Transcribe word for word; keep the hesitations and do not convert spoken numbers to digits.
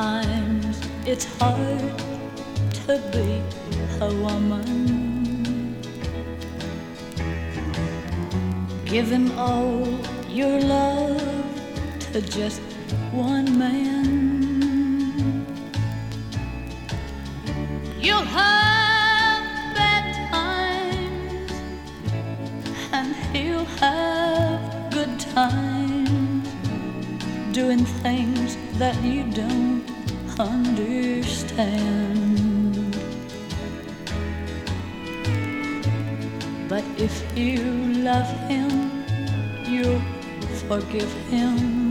Sometimes it's hard to be a woman. Giving all your love to just one man. You'll have bad times and he'll have good times, doing things that you don't understand. But if you love him, you'll forgive him.